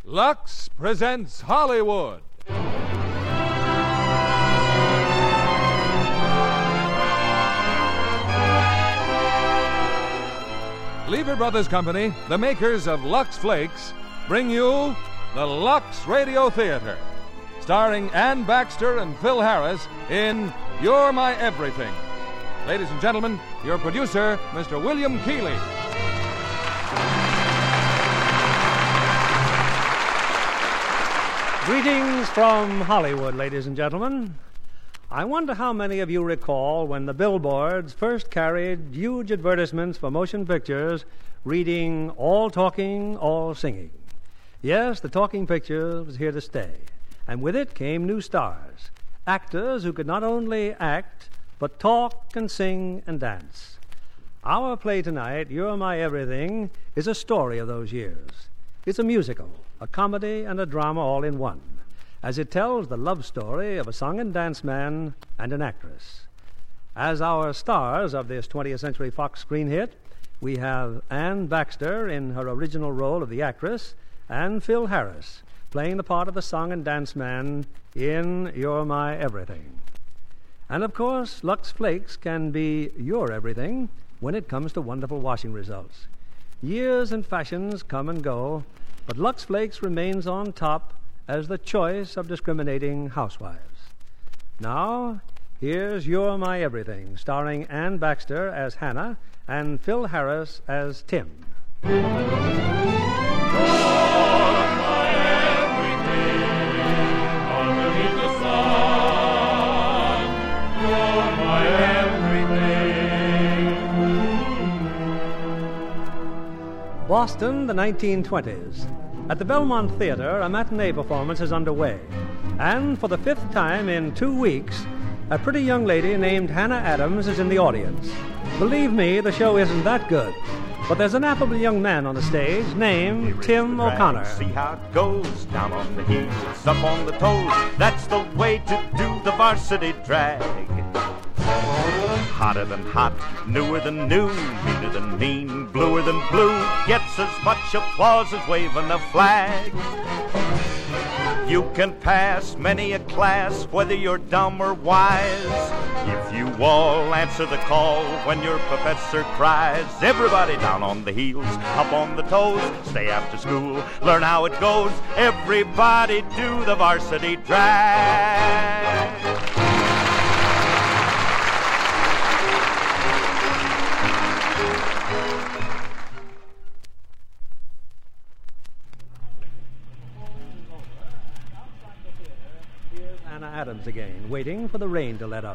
Lux presents Hollywood. Lever Brothers Company, the makers of Lux Flakes, bring you the Lux Radio Theater, starring Ann Baxter and Phil Harris in You're My Everything. Ladies and gentlemen, your producer, Mr. William Keighley. Greetings from Hollywood, ladies and gentlemen. I wonder how many of you recall when the billboards first carried huge advertisements for motion pictures reading, "All talking, all singing." Yes, the talking picture was here to stay, and with it came new stars, actors who could not only act, but talk and sing and dance. Our play tonight, You're My Everything, is a story of those years. It's a musical, a comedy, and a drama all in one, as it tells the love story of a song and dance man and an actress. As our stars of this 20th Century Fox screen hit, we have Ann Baxter in her original role of the actress and Phil Harris playing the part of the song and dance man in You're My Everything. And of course, Lux Flakes can be your everything when it comes to wonderful washing results. Years and fashions come and go, but Lux Flakes remains on top as the choice of discriminating housewives. Now, here's You're My Everything, starring Ann Baxter as Hannah and Phil Harris as Tim. You're my everything underneath the sun. You're my everything. Boston, the 1920s. At the Belmont Theater, a matinee performance is underway. And for the fifth time in 2 weeks, a pretty young lady named Hannah Adams is in the audience. Believe me, the show isn't that good. But there's an affable young man on the stage named Tim O'Connor. See how it goes, down on the heels, up on the toes. That's the way to do the varsity drag. Hotter than hot, newer than new, meaner than mean, bluer than blue. Gets as much applause as waving a flag. You can pass many a class, whether you're dumb or wise, if you all answer the call when your professor cries. Everybody down on the heels, up on the toes, stay after school, learn how it goes. Everybody do the varsity drag. Adams again, waiting for the rain to let up.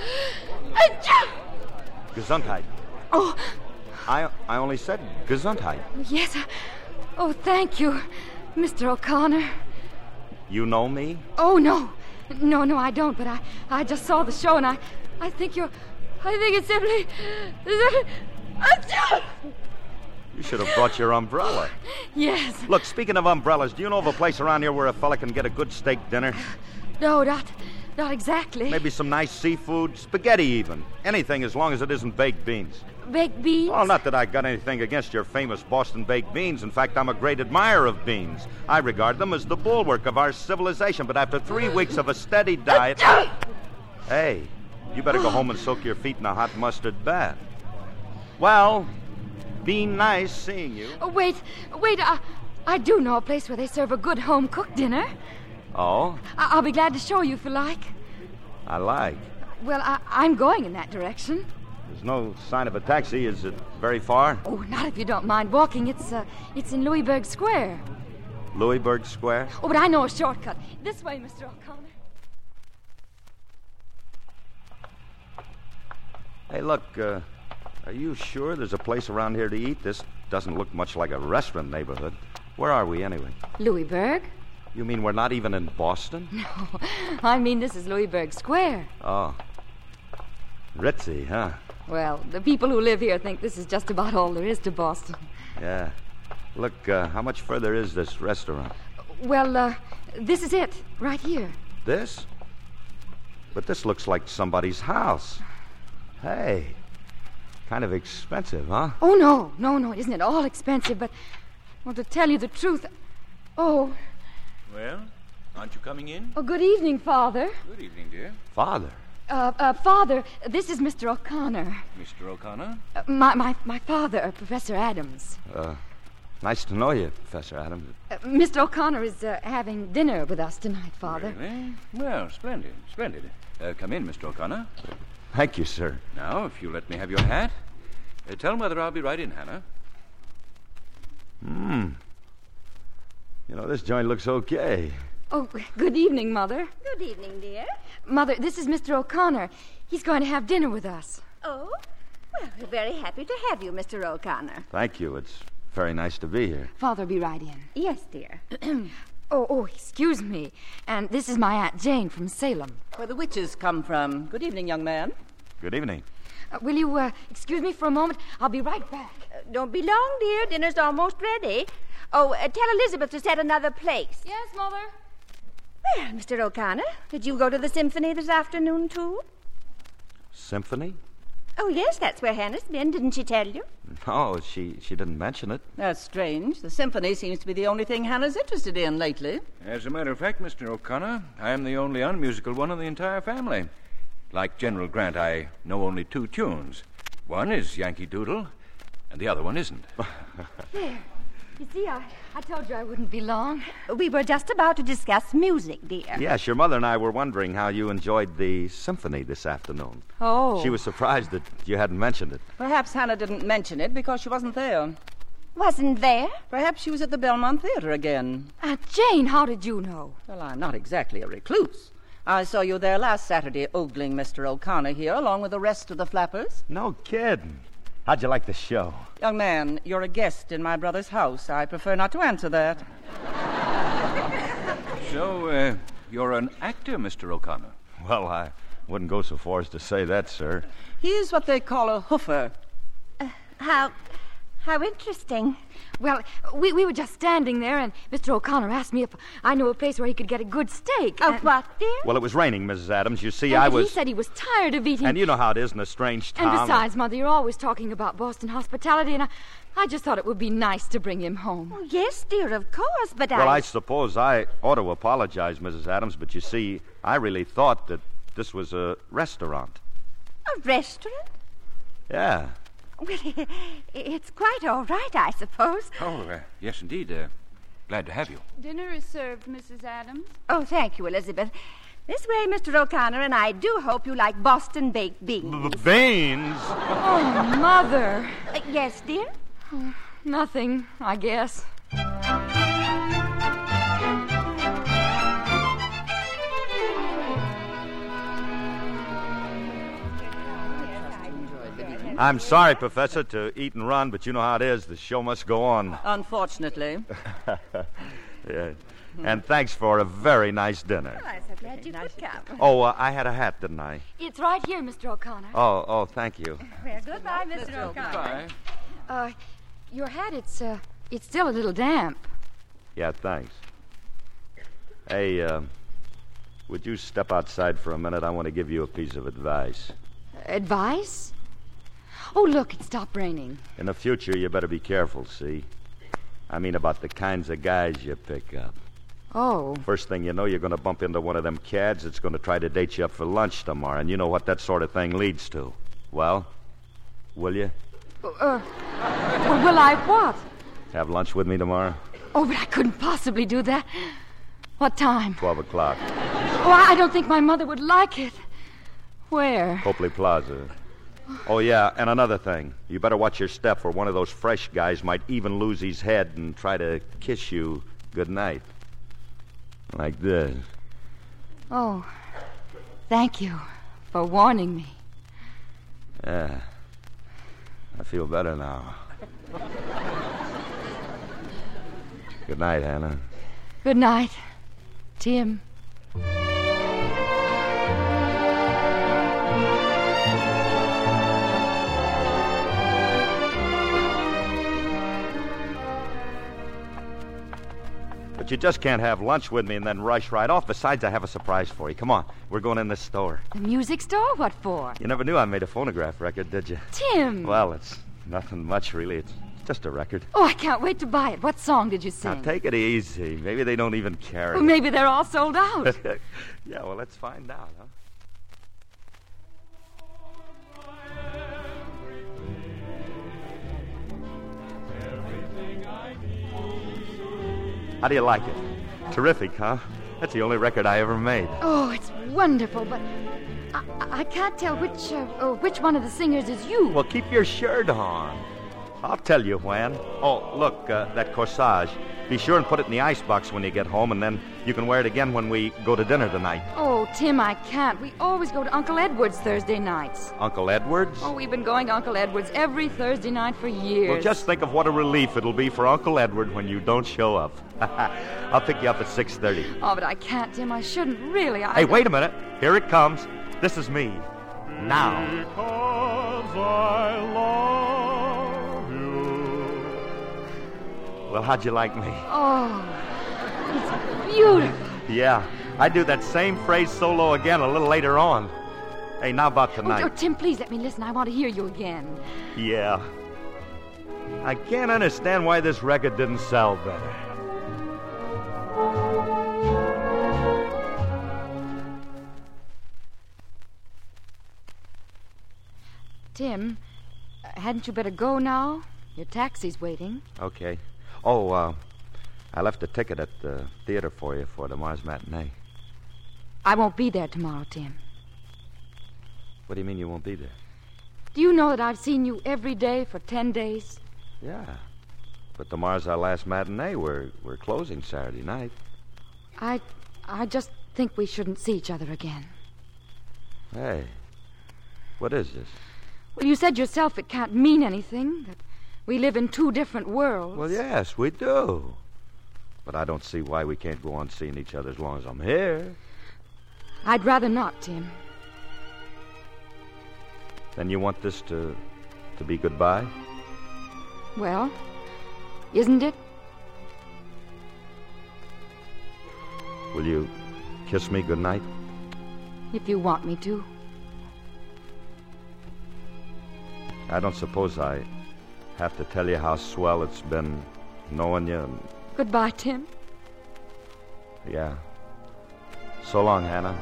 Gesundheit. Oh. I only said Gesundheit. Yes. Oh, thank you, Mr. O'Connor. You know me? Oh, no. No, I don't, but I just saw the show, and I think it's simply... You should have brought your umbrella. Yes. Look, speaking of umbrellas, do you know of a place around here where a fella can get a good steak dinner? No, not exactly. Maybe some nice seafood, spaghetti even. Anything as long as it isn't baked beans. Baked beans? Well, not that I got anything against your famous Boston baked beans. In fact, I'm a great admirer of beans. I regard them as the bulwark of our civilization. But after 3 weeks of a steady diet... Hey, you better go home and soak your feet in a hot mustard bath. Well, be nice seeing you. Oh, wait. I do know a place where they serve a good home-cooked dinner. Oh? I'll be glad to show you if you like. I like. Well, I'm going in that direction. There's no sign of a taxi. Is it very far? Oh, not if you don't mind walking. It's in Louisburg Square. Louisburg Square? Oh, but I know a shortcut. This way, Mr. O'Connor. Hey, look, are you sure there's a place around here to eat? This doesn't look much like a restaurant neighborhood. Where are we, anyway? Louisburg? You mean we're not even in Boston? No, I mean this is Louisburg Square. Oh. Ritzy, huh? Well, the people who live here think this is just about all there is to Boston. Yeah. Look, how much further is this restaurant? Well, this is it, right here. This? But this looks like somebody's house. Hey, kind of expensive, huh? Oh, no, it isn't at all expensive, but, well, to tell you the truth, Oh, Well, aren't you coming in? good evening, Father. Good evening, dear. Father. Father, this is Mr. O'Connor. Mr. O'Connor? My father, Professor Adams. Nice to know you, Professor Adams. Mr. O'Connor is having dinner with us tonight, Father. Really? Well, splendid, splendid. Come in, Mr. O'Connor. Thank you, sir. Now, if you let me have your hat. Tell Mother I'll be right in, Hannah. You know, this joint looks okay. Oh, good evening, Mother. Good evening, dear. Mother, this is Mr. O'Connor. He's going to have dinner with us. Oh? Well, we're very happy to have you, Mr. O'Connor. Thank you. It's very nice to be here. Father, be right in. Yes, dear. Excuse me. And this is my Aunt Jane from Salem. Where the witches come from. Good evening, young man. Good evening. Will you excuse me for a moment? I'll be right back. Don't be long, dear. Dinner's almost ready. Oh, tell Elizabeth to set another place. Yes, Mother. Well, Mr. O'Connor, did you go to the symphony this afternoon, too? Symphony? Oh, yes, that's where Hannah's been. Didn't she tell you? No, she didn't mention it. That's strange. The symphony seems to be the only thing Hannah's interested in lately. As a matter of fact, Mr. O'Connor, I am the only unmusical one in the entire family. Like General Grant, I know only 2 tunes. One is Yankee Doodle, and the other one isn't. There. You see, I told you I wouldn't be long. We were just about to discuss music, dear. Yes, your mother and I were wondering how you enjoyed the symphony this afternoon. Oh. She was surprised that you hadn't mentioned it. Perhaps Hannah didn't mention it because she wasn't there. Wasn't there? Perhaps she was at the Belmont Theater again. Aunt Jane, how did you know? Well, I'm not exactly a recluse. I saw you there last Saturday ogling Mr. O'Connor here along with the rest of the flappers. No kidding. How'd you like the show? Young man, you're a guest in my brother's house. I prefer not to answer that. So, you're an actor, Mr. O'Connor? Well, I wouldn't go so far as to say that, sir. He's what they call a hoofer. How interesting. Well, we were just standing there, and Mr. O'Connor asked me if I knew a place where he could get a good steak. Oh, what, dear? Well, it was raining, Mrs. Adams. You see, And I was... he said he was tired of eating. And you know how it is in a strange town. And besides, Mother, you're always talking about Boston hospitality, and I just thought it would be nice to bring him home. Oh, yes, dear, of course, but Well, I suppose I ought to apologize, Mrs. Adams, but you see, I really thought that this was a restaurant. A restaurant? Yeah. Well, it's quite all right, I suppose. Oh, yes, indeed. Glad to have you. Dinner is served, Mrs. Adams. Oh, thank you, Elizabeth. This way, Mr. O'Connor, and I do hope you like Boston baked beans. Beans? Oh, Mother. Yes, dear? Nothing, I guess. I'm sorry, Professor, to eat and run, but you know how it is. The show must go on. Unfortunately. Yeah. And thanks for a very nice dinner. I'm so glad you could come. Oh, I had a hat, didn't I? It's right here, Mr. O'Connor. Oh, thank you. Well, goodbye, Mr. O'Connor. Bye. Your hat, it's still a little damp. Yeah, thanks. Hey, would you step outside for a minute? I want to give you a piece of advice. Advice? Oh, look, it stopped raining. In the future, you better be careful, see? I mean about the kinds of guys you pick up. Oh. First thing you know, you're going to bump into one of them cads that's going to try to date you up for lunch tomorrow, and you know what that sort of thing leads to. Well, will you? Will I what? Have lunch with me tomorrow? Oh, but I couldn't possibly do that. What time? 12 o'clock. Oh, I don't think my mother would like it. Where? Copley Plaza. Oh, yeah, and another thing. You better watch your step, or one of those fresh guys might even lose his head and try to kiss you goodnight. Like this. Oh, thank you for warning me. Yeah. I feel better now. Good night, Hannah. Good night, Tim. But you just can't have lunch with me and then rush right off. Besides, I have a surprise for you. Come on, we're going in this store. The music store? What for? You never knew I made a phonograph record, did you? Tim! Well, it's nothing much, really. It's Just a record. Oh, I can't wait to buy it. What song did you sing? Now, take it easy. Maybe they don't even carry Well, maybe they're all sold out. it. Yeah, well, let's find out, huh? How do you like it? Terrific, huh? That's the only record I ever made. Oh, it's wonderful, but I can't tell which one of the singers is you. Well, keep your shirt on. I'll tell you when. Oh, look, that corsage. Be sure and put it in the icebox when you get home, and then you can wear it again when we go to dinner tonight. Oh, Tim, I can't. We always go to Uncle Edward's Thursday nights. Uncle Edward's? Oh, we've been going to Uncle Edward's every Thursday night for years. Well, just think of what a relief it'll be for Uncle Edward when you don't show up. I'll pick you up at 6:30. Oh, but I can't, Tim. I shouldn't really. Hey, wait a minute. Here it comes. This is me. Now. Because I love you. Well, how'd you like me? Oh, it's beautiful. Yeah, I do that same phrase solo again a little later on. Hey, now about tonight. Oh, Tim, please let me listen. I want to hear you again. Yeah. I can't understand why this record didn't sell better. Tim, hadn't you better go now? Your taxi's waiting. Okay. Oh, I left a ticket at the theater for you for tomorrow's matinee. I won't be there tomorrow, Tim. What do you mean you won't be there? Do you know that I've seen you every day for 10 days? Yeah. But tomorrow's our last matinee. We're closing Saturday night. I just think we shouldn't see each other again. Hey, what is this? Well, you said yourself it can't mean anything, that we live in two different worlds. Well, yes, we do. But I don't see why we can't go on seeing each other as long as I'm here. I'd rather not, Tim. Then you want this to be goodbye? Well, isn't it? Will you kiss me goodnight? If you want me to. I don't suppose I have to tell you how swell it's been knowing you. Goodbye, Tim. Yeah. So long, Hannah.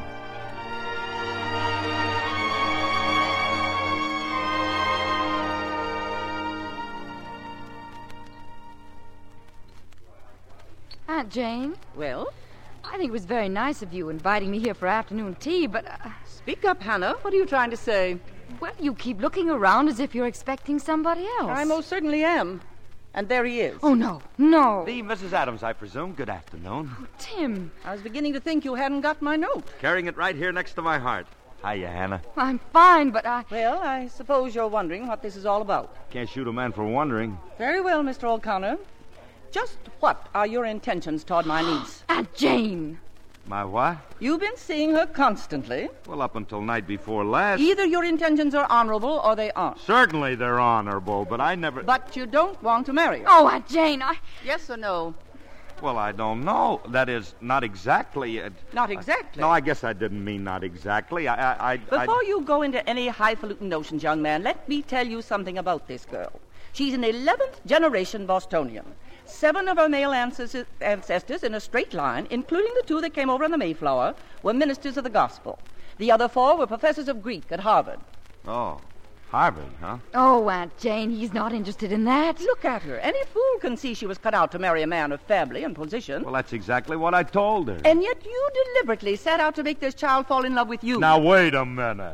Aunt Jane? Well? I think it was very nice of you inviting me here for afternoon tea, but... Speak up, Hannah. What are you trying to say? Well, you keep looking around as if you're expecting somebody else. I most certainly am. And there he is. Oh, no. The Mrs. Adams, I presume. Good afternoon. Oh, Tim. I was beginning to think you hadn't got my note. Carrying it right here next to my heart. Hiya, Hannah. I'm fine, but Well, I suppose you're wondering what this is all about. Can't shoot a man for wondering. Very well, Mr. O'Connor. Just what are your intentions toward my niece? Aunt Jane. My what? You've been seeing her constantly. Well, up until night before last. Either your intentions are honorable or they aren't. Certainly they're honorable, but I never... But you don't want to marry her. Oh, Aunt Jane, Yes or no? Well, I don't know. That is, not exactly. Not exactly? No, I guess I didn't mean not exactly. Before you go into any highfalutin notions, young man, let me tell you something about this girl. She's an 11th generation Bostonian. 7 of her male ancestors in a straight line, including the 2 that came over on the Mayflower, were ministers of the gospel. The other 4 were professors of Greek at Harvard. Oh, Harvard, huh? Oh, Aunt Jane, he's not interested in that. Look at her. Any fool can see she was cut out to marry a man of family and position. Well, that's exactly what I told her. And yet you deliberately set out to make this child fall in love with you. Now, wait a minute.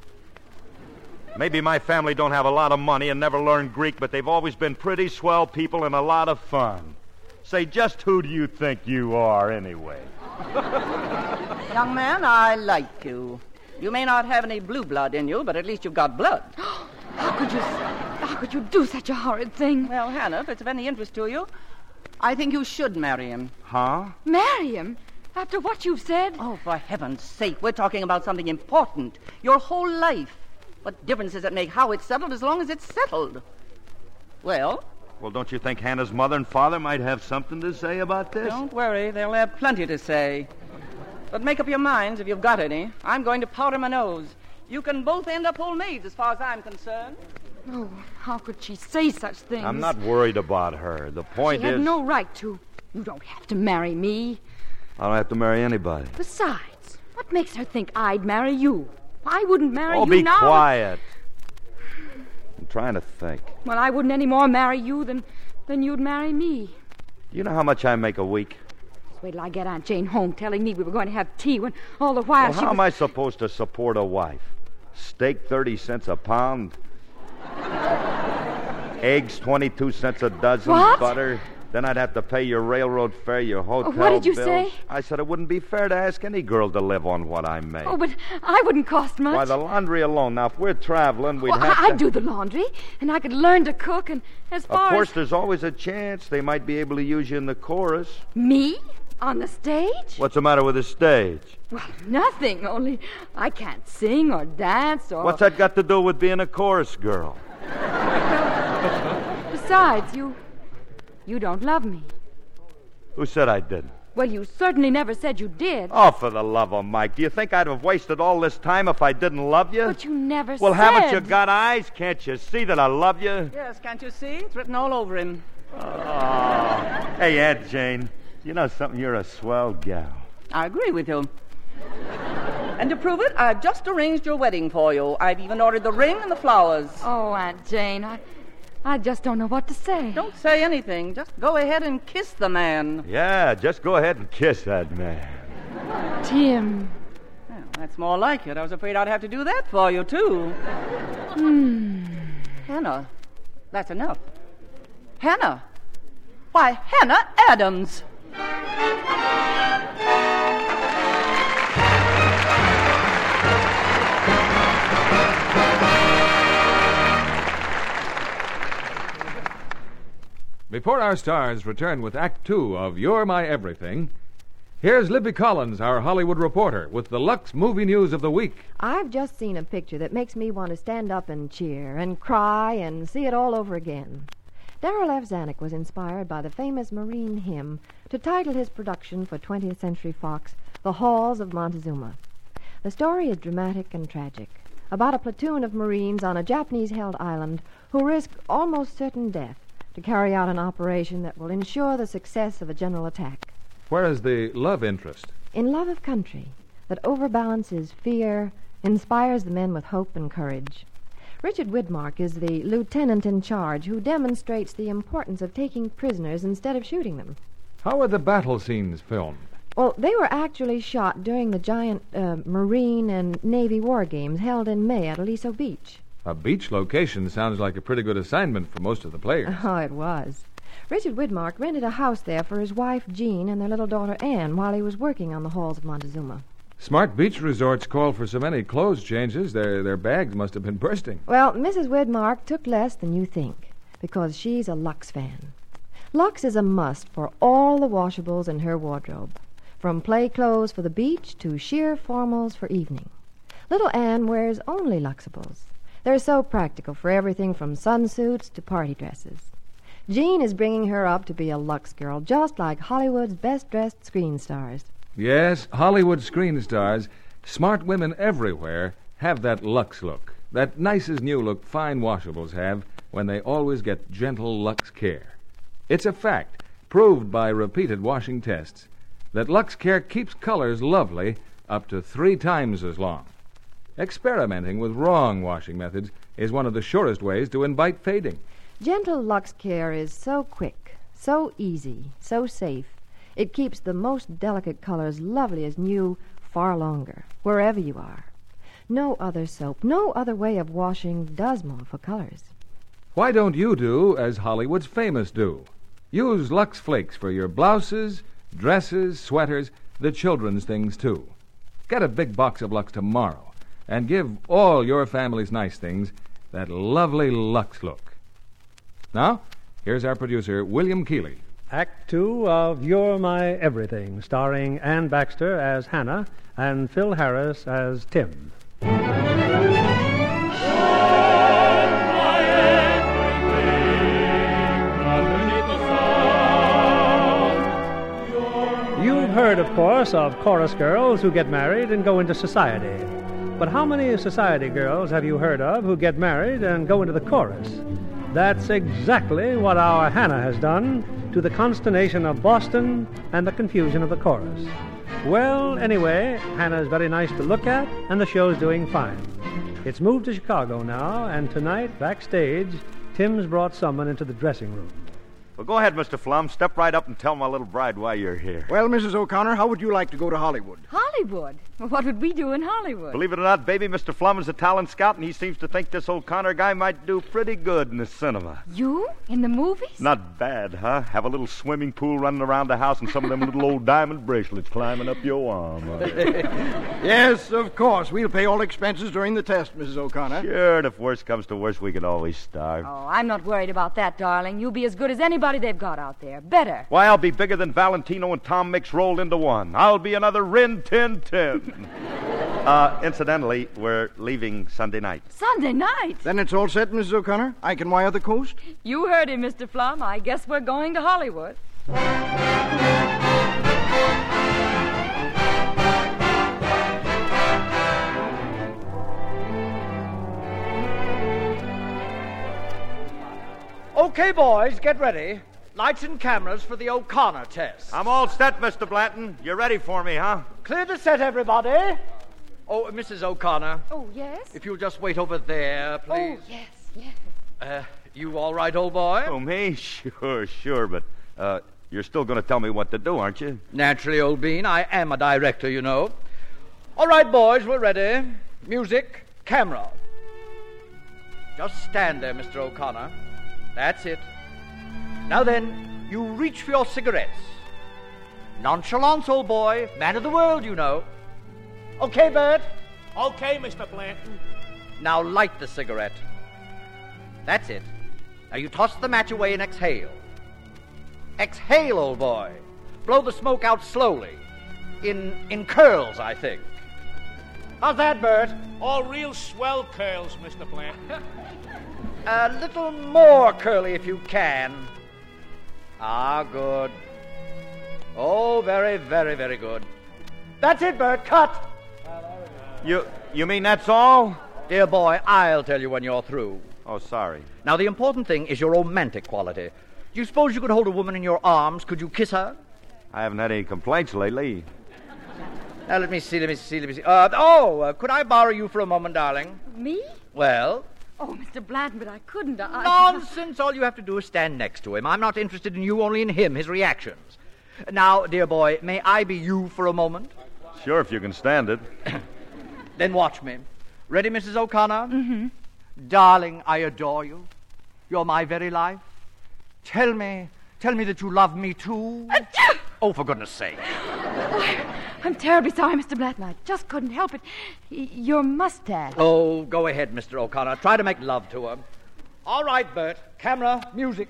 Maybe my family don't have a lot of money and never learned Greek, but they've always been pretty swell people and a lot of fun. Say, just who do you think you are, anyway? Young man, I like you. You may not have any blue blood in you, but at least you've got blood. How could you do such a horrid thing? Well, Hannah, if it's of any interest to you, I think you should marry him. Huh? Marry him? After what you've said? Oh, for heaven's sake, we're talking about something important. Your whole life. What difference does it make how it's settled as long as it's settled? Well? Well, don't you think Hannah's mother and father might have something to say about this? Don't worry, they'll have plenty to say. But make up your minds if you've got any. I'm going to powder my nose. You can both end up old maids as far as I'm concerned. Oh, how could she say such things? I'm not worried about her. The point She had is... no right to. You don't have to marry me. I don't have to marry anybody. Besides, what makes her think I'd marry you? I wouldn't marry you be now. quiet. I'm trying to think. Well, I wouldn't any more marry you than you'd marry me. Do you know how much I make a week? Just wait till I get Aunt Jane home telling me we were going to have tea when all the while Well, how am I supposed to support a wife? Steak 30 cents a pound? Eggs 22 cents a dozen? What? Butter? Then I'd have to pay your railroad fare, your hotel What did you bills. say? I said it wouldn't be fair to ask any girl to live on what I make. Oh, but I wouldn't cost much. Why, the laundry alone. Now, if we're traveling, we'd Well, have to... I'd do the laundry, and I could learn to cook, and as far Of course, as... there's always a chance they might be able to use you in the chorus. Me? On the stage? What's the matter with the stage? Well, nothing, only I can't sing or dance or... What's that got to do with being a chorus girl? Besides, you don't love me. Who said I didn't? Well, you certainly never said you did. Oh, for the love of Mike. Do you think I'd have wasted all this time if I didn't love you? But you never said... Well, haven't you got eyes? Can't you see that I love you? Yes, can't you see? It's written all over him. Oh. Hey, Aunt Jane, you know something? You're a swell gal. I agree with you. And to prove it, I've just arranged your wedding for you. I've even ordered the ring and the flowers. Oh, Aunt Jane, I just don't know what to say. Don't say anything. Just go ahead and kiss the man. Yeah, just go ahead and kiss that man. Tim. Well, that's more like it. I was afraid I'd have to do that for you, too. Hannah, that's enough. Hannah. Why, Hannah Adams. Before our stars return with Act Two of You're My Everything, here's Libby Collins, our Hollywood reporter, with the Lux movie news of the week. I've just seen a picture that makes me want to stand up and cheer and cry and see it all over again. Darryl F. Zanuck was inspired by the famous Marine hymn to title his production for 20th Century Fox, The Halls of Montezuma. The story is dramatic and tragic, about a platoon of Marines on a Japanese-held island who risk almost certain death to carry out an operation that will ensure the success of a general attack. Where is the love interest? In love of country that overbalances fear, inspires the men with hope and courage. Richard Widmark is the lieutenant in charge who demonstrates the importance of taking prisoners instead of shooting them. How are the battle scenes filmed? Well, they were actually shot during the giant Marine and Navy war games held in May at Aliso Beach. A beach location sounds like a pretty good assignment for most of the players. Oh, it was. Richard Widmark rented a house there for his wife, Jean, and their little daughter, Anne, while he was working on the halls of Montezuma. Smart beach resorts call for so many clothes changes, their bags must have been bursting. Well, Mrs. Widmark took less than you think, because she's a Lux fan. Lux is a must for all the washables in her wardrobe, from play clothes for the beach to sheer formals for evening. Little Anne wears only Luxables. They're so practical for everything from sunsuits to party dresses. Jean is bringing her up to be a Lux girl, just like Hollywood's best-dressed screen stars. Yes, Hollywood screen stars, smart women everywhere, have that Lux look. That nice-as-new look fine washables have when they always get gentle Lux Care. It's a fact, proved by repeated washing tests, that Lux Care keeps colors lovely up to 3 times as long. Experimenting with wrong washing methods is one of the surest ways to invite fading. Gentle Lux Care is so quick, so easy, so safe. It keeps the most delicate colors lovely as new far longer, wherever you are. No other soap, no other way of washing does more for colors. Why don't you do as Hollywood's famous do? Use Lux Flakes for your blouses, dresses, sweaters, the children's things, too. Get a big box of Lux tomorrow and give all your family's nice things that lovely Lux look. Now, here's our producer, William Keeley. Act Two of You're My Everything, starring Ann Baxter as Hannah and Phil Harris as Tim. You've heard, of course, of chorus girls who get married and go into society. But how many society girls have you heard of who get married and go into the chorus? That's exactly what our Hannah has done, to the consternation of Boston and the confusion of the chorus. Well, anyway, Hannah's very nice to look at, and the show's doing fine. It's moved to Chicago now, and tonight, backstage, Tim's brought someone into the dressing room. Well, go ahead, Mr. Flum. Step right up and tell my little bride why you're here. Well, Mrs. O'Connor, how would you like to go to Hollywood? Hollywood? Well, what would we do in Hollywood? Believe it or not, baby, Mr. Flum is a talent scout, and he seems to think this O'Connor guy might do pretty good in the cinema. You? In the movies? Not bad, huh? Have a little swimming pool running around the house and some of them little old diamond bracelets climbing up your arm. Yes, of course. We'll pay all expenses during the test, Mrs. O'Connor. Sure, and if worse comes to worse, we can always starve. Oh, I'm not worried about that, darling. You'll be as good as anybody they've got out there. Better. Why, I'll be bigger than Valentino and Tom Mix rolled into one. I'll be another Rin Tin Tin. Incidentally, we're leaving Sunday night. Sunday night? Then it's all set, Mrs. O'Connor. I can wire the coast. You heard him, Mr. Flum. I guess we're going to Hollywood. Okay, boys, get ready. Lights and cameras for the O'Connor test. I'm all set, Mr. Blanton. You're ready for me, huh? Clear the set, everybody. Oh, Mrs. O'Connor. Oh, yes? If you'll just wait over there, please. Oh, yes. You all right, old boy? Oh, me? Sure, but you're still going to tell me what to do, aren't you? Naturally, old bean. I am a director, you know. All right, boys, we're ready. Music, camera. Just stand there, Mr. O'Connor. That's it. Now then, you reach for your cigarettes. Nonchalance, old boy. Man of the world, you know. Okay, Bert? Okay, Mr. Blanton. Now light the cigarette. That's it. Now you toss the match away and exhale. Exhale, old boy. Blow the smoke out slowly. In curls, I think. How's that, Bert? All real swell curls, Mr. Blanton. A little more curly if you can. Ah, good. Oh, very, very, very good. That's it, Bert. Cut. You mean that's all? Dear boy, I'll tell you when you're through. Oh, sorry. Now, the important thing is your romantic quality. Do you suppose you could hold a woman in your arms? Could you kiss her? I haven't had any complaints lately. Now, let me see. Could I borrow you for a moment, darling? Me? Well? Oh, Mr. Blanton, but I couldn't. Nonsense. All you have to do is stand next to him. I'm not interested in you, only in him, his reactions. Now, dear boy, may I be you for a moment? Sure, if you can stand it. Then watch me. Ready, Mrs. O'Connor? Mm-hmm. Darling, I adore you. You're my very life. Tell me that you love me too. Oh, for goodness sake. I'm terribly sorry, Mr. Blanton. I just couldn't help it. Your mustache. Oh, go ahead, Mr. O'Connor. Try to make love to her. All right, Bert. Camera, music.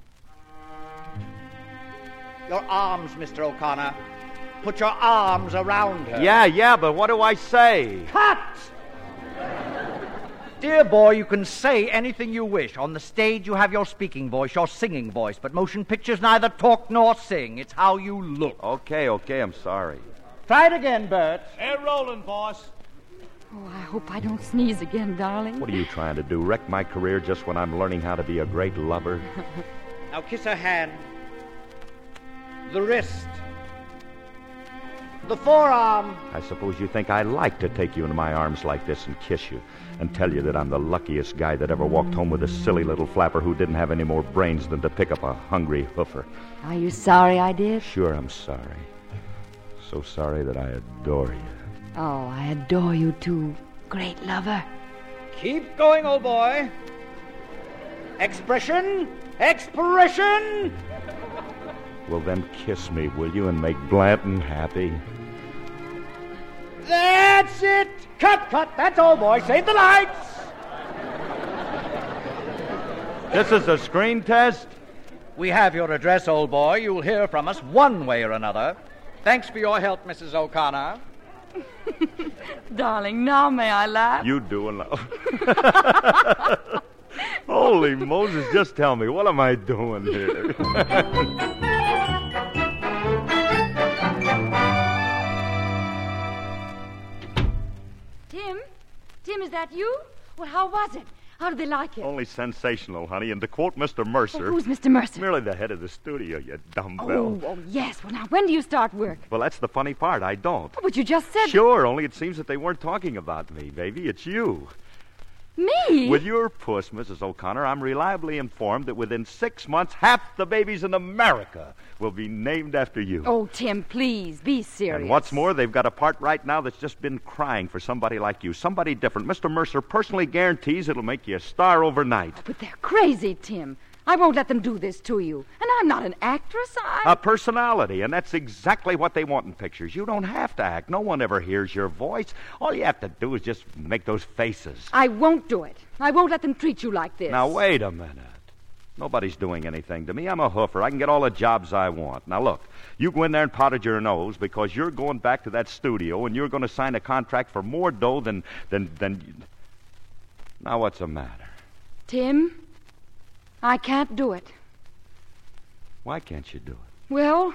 Your arms, Mr. O'Connor. Put your arms around her. Yeah, but what do I say? Cut! Dear boy, you can say anything you wish. On the stage, you have your speaking voice, your singing voice. But motion pictures neither talk nor sing. It's how you look. Okay, I'm sorry. Try it again, Bert. They're rolling, boss. Oh, I hope I don't sneeze again, darling. What are you trying to do? Wreck my career just when I'm learning how to be a great lover? Now kiss her hand. The wrist. The forearm. I suppose you think I like to take you into my arms like this and kiss you and tell you that I'm the luckiest guy that ever walked home with a silly little flapper who didn't have any more brains than to pick up a hungry hoofer. Are you sorry I did? Sure, I'm sorry. So sorry that I adore you. Oh, I adore you too, great lover. Keep going, old boy. Expression. Well, then kiss me, will you, and make Blanton happy? That's it. Cut. That's all, boy. Save the lights. This is a screen test? We have your address, old boy. You'll hear from us one way or another. Thanks for your help, Mrs. O'Connor. Darling, now may I laugh? You do enough. Holy Moses, just tell me, what am I doing here? Tim, that you? Well, how was it? How did they like it? Only sensational, honey. And to quote Mr. Mercer... Well, who's Mr. Mercer? Merely the head of the studio, you dumbbell. Oh, yes. Well, now, when do you start work? Well, that's the funny part. I don't. Oh, but you just said... Sure, only it seems that they weren't talking about me, baby. It's you. Me? With your puss, Mrs. O'Connor, I'm reliably informed that within 6 months, half the babies in America will be named after you. Oh, Tim, please, be serious. And what's more, they've got a part right now that's just been crying for somebody like you, somebody different. Mr. Mercer personally guarantees it'll make you a star overnight. Oh, but they're crazy, Tim. I won't let them do this to you. And I'm not an actress, A personality, and that's exactly what they want in pictures. You don't have to act. No one ever hears your voice. All you have to do is just make those faces. I won't do it. I won't let them treat you like this. Now, wait a minute. Nobody's doing anything to me. I'm a hoofer. I can get all the jobs I want. Now, look, you go in there and powder your nose because you're going back to that studio and you're going to sign a contract for more dough than... Now, what's the matter? Tim, I can't do it. Why can't you do it? Well,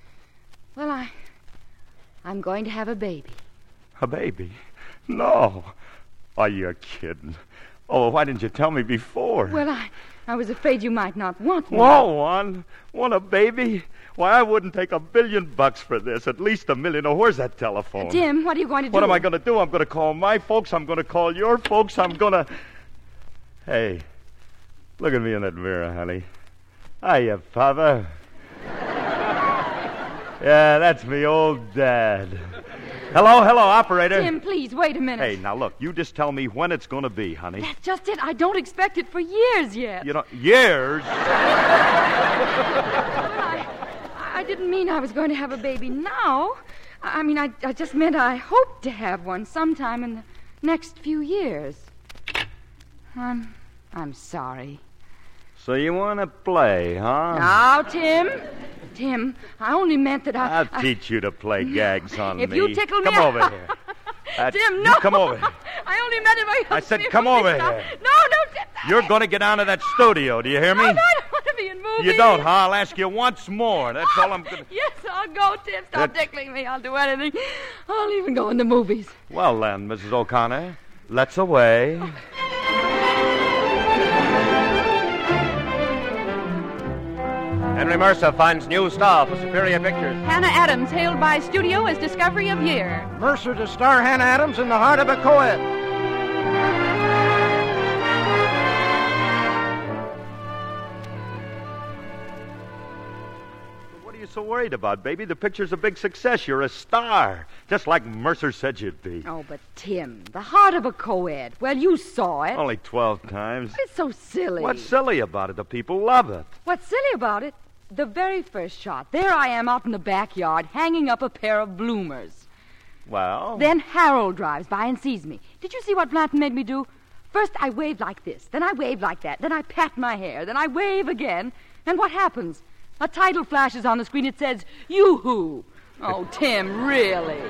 I'm going to have a baby. A baby? No. Are you kidding? Oh, why didn't you tell me before? Well, I was afraid you might not want one. Want one? Want a baby? Why, I wouldn't take $1 billion for this. At least $1 million. Oh, where's that telephone? Tim, what are you going to do? What am I going to do? I'm going to call my folks. I'm going to call your folks. I'm going to... Hey, look at me in that mirror, honey. Hiya, Papa. Yeah, that's me old dad. Hello, operator. Tim, please, wait a minute. Hey, now look, you just tell me when it's going to be, honey. That's just it. I don't expect it for years yet. You know, years? I didn't mean I was going to have a baby now. I mean, I just meant I hope to have one sometime in the next few years. I'm sorry. So you want to play, huh? Now, Tim, I only meant that I'll teach you to play gags on me. If you tickle me... Come over here. Tim, no. You come over here. I only meant it... I said come over here. No, Tim. You're going to get down to that studio. Do you hear me? No, I don't want to be in movies. You don't, huh? I'll ask you once more. That's all I'm going to... Yes, I'll go, Tim. Stop tickling me. I'll do anything. I'll even go in the movies. Well, then, Mrs. O'Connor, let's away. Henry Mercer finds new star for Superior Pictures. Hannah Adams, hailed by studio as Discovery of Year. Mercer to star Hannah Adams in The Heart of a Co-Ed. What are you so worried about, baby? The picture's a big success. You're a star, just like Mercer said you'd be. Oh, but Tim, The Heart of a Co-Ed. Well, you saw it. Only 12 times. It's so silly. What's silly about it? The people love it. What's silly about it? The very first shot. There I am out in the backyard, hanging up a pair of bloomers. Well? Then Harold drives by and sees me. Did you see what Blanton made me do? First, I waved like this. Then I waved like that. Then I pat my hair. Then I wave again. And what happens? A title flashes on the screen. It says, Yoo-hoo. Oh, Tim, really?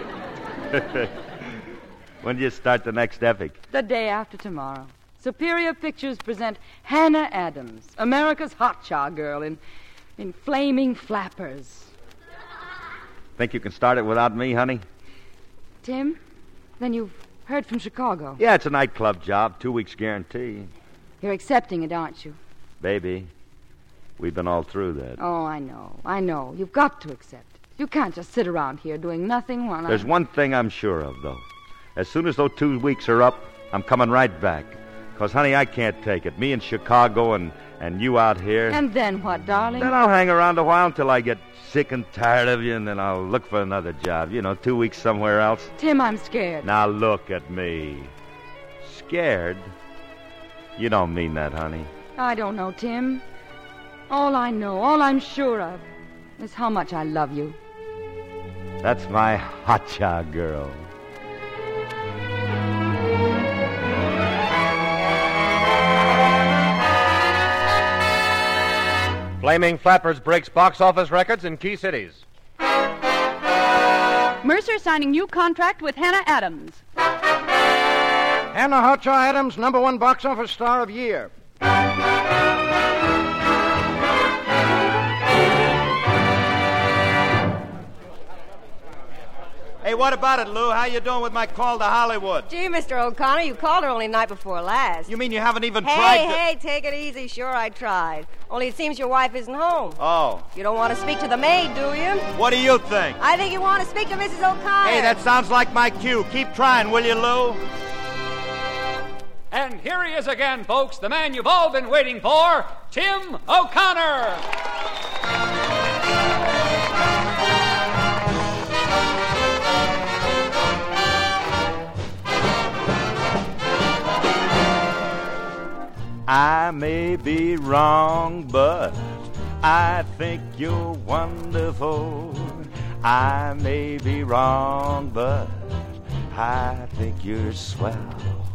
When do you start the next epic? The day after tomorrow. Superior Pictures present Hannah Adams, America's hotshot girl in flaming flappers. Think you can start it without me, honey? Tim, then you've heard from Chicago. Yeah, it's a nightclub job, 2 weeks guarantee. You're accepting it, aren't you? Baby, we've been all through that. Oh, I know. You've got to accept it. You can't just sit around here doing nothing while There's one thing I'm sure of, though. As soon as those 2 weeks are up, I'm coming right back. Because, honey, I can't take it. Me in Chicago and you out here. And then what, darling? Then I'll hang around a while until I get sick and tired of you, and then I'll look for another job. 2 weeks somewhere else. Tim, I'm scared. Now look at me. Scared? You don't mean that, honey. I don't know, Tim. All I know, all I'm sure of, is how much I love you. That's my hotshot girl. Flaming Flappers breaks box office records in key cities. Mercer signing new contract with Hannah Adams. Hannah Hotshot Adams, #1 box office star of year. Hey, what about it, Lou? How you doing with my call to Hollywood? Gee, Mr. O'Connor, you called her only the night before last. You mean you haven't even tried to... Hey, take it easy. Sure, I tried. Only it seems your wife isn't home. Oh. You don't want to speak to the maid, do you? What do you think? I think you want to speak to Mrs. O'Connor. Hey, that sounds like my cue. Keep trying, will you, Lou? And here he is again, folks, the man you've all been waiting for, Tim O'Connor. I may be wrong, but I think you're wonderful. I may be wrong, but I think you're swell.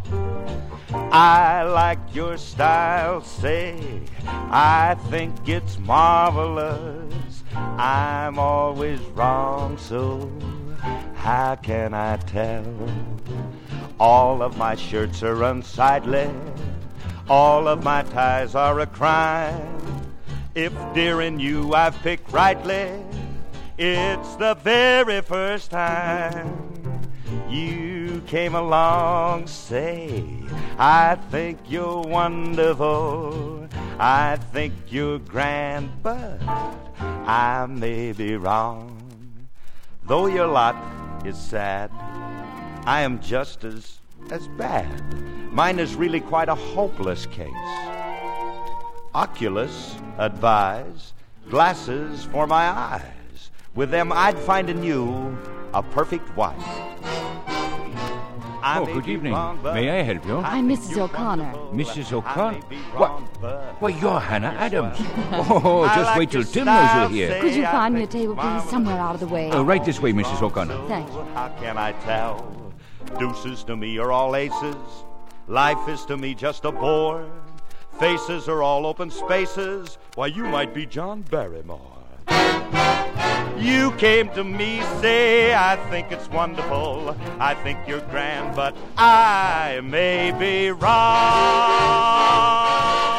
I like your style, say, I think it's marvelous. I'm always wrong, so how can I tell? All of my shirts are unsightly. All of my ties are a crime. If, dear, in you I've picked rightly, it's the very first time you came along. Say, I think you're wonderful. I think you're grand, but I may be wrong. Though your lot is sad, I am just as bad. Mine is really quite a hopeless case. Oculus advise, glasses for my eyes. With them I'd find in you a perfect wife. Good evening. May I help you? I'm Mrs. O'Connor. Mrs. O'Connor? Why, you're Hannah Adams. Oh, just wait till Tim knows you're here. Could you find me a table, please, somewhere out of the way? Right this way, Mrs. O'Connor. Thank you. How can I tell? Deuces to me are all aces. Life is to me just a bore. Faces are all open spaces. Why, you might be John Barrymore. You came to me, say, I think it's wonderful. I think you're grand, but I may be wrong.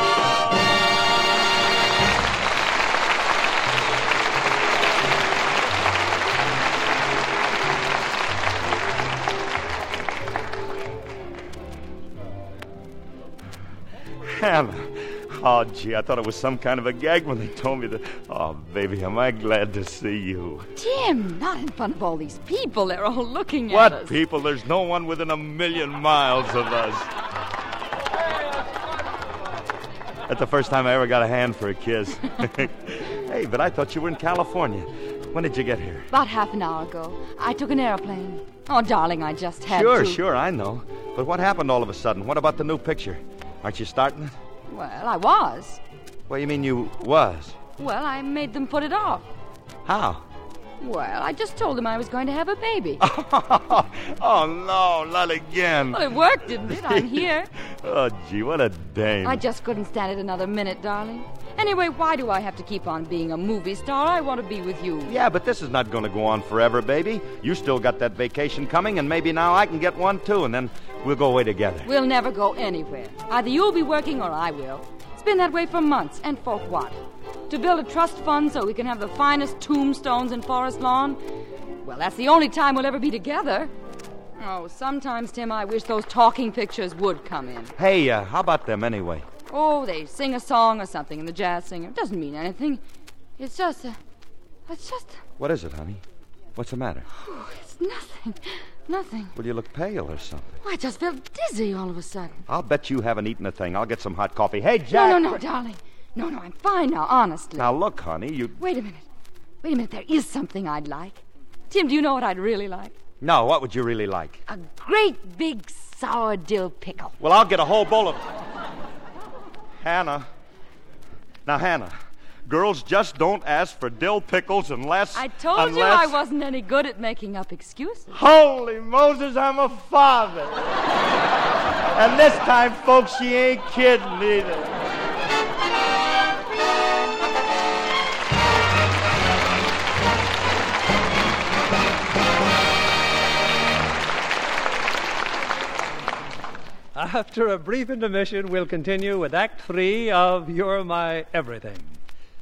Hannah. Oh, gee, I thought it was some kind of a gag when they told me that. Oh, baby, am I glad to see you. Tim, not in front of all these people. They're all looking at us. What people? There's no one within 1,000,000 miles of us. That's the first time I ever got a hand for a kiss. Hey, but I thought you were in California. When did you get here? About half an hour ago. I took an airplane. Oh, darling, I just had to. Sure, I know. But what happened all of a sudden? What about the new picture? Aren't you starting it? Well, I was. What do you mean you was? Well, I made them put it off. How? Well, I just told them I was going to have a baby. Oh, no, not again. Well, it worked, didn't it? I'm here. Oh, gee, what a dame. I just couldn't stand it another minute, darling. Anyway, why do I have to keep on being a movie star? I want to be with you. Yeah, but this is not going to go on forever, baby. You still got that vacation coming, and maybe now I can get one, too, and then we'll go away together. We'll never go anywhere. Either you'll be working or I will. It's been that way for months, and for what? To build a trust fund so we can have the finest tombstones in Forest Lawn? Well, that's the only time we'll ever be together. Oh, sometimes, Tim, I wish those talking pictures would come in. Hey, how about them anyway? Oh, they sing a song or something, and the jazz singer. It doesn't mean anything. It's just... What is it, honey? What's the matter? Oh, it's nothing. Nothing. Well, you look pale or something. Oh, I just felt dizzy all of a sudden. I'll bet you haven't eaten a thing. I'll get some hot coffee. Hey, Jack! No, darling. No, I'm fine now, honestly. Now, look, honey, you... Wait a minute. There is something I'd like. Tim, do you know what I'd really like? No, what would you really like? A great big sour dill pickle. Well, I'll get a whole bowl of... Hannah. Now, Hannah, girls just don't ask for dill pickles unless... I told you I wasn't any good at making up excuses. Holy Moses, I'm a father. And this time, folks, she ain't kidding either. After a brief intermission, we'll continue with Act 3 of You're My Everything.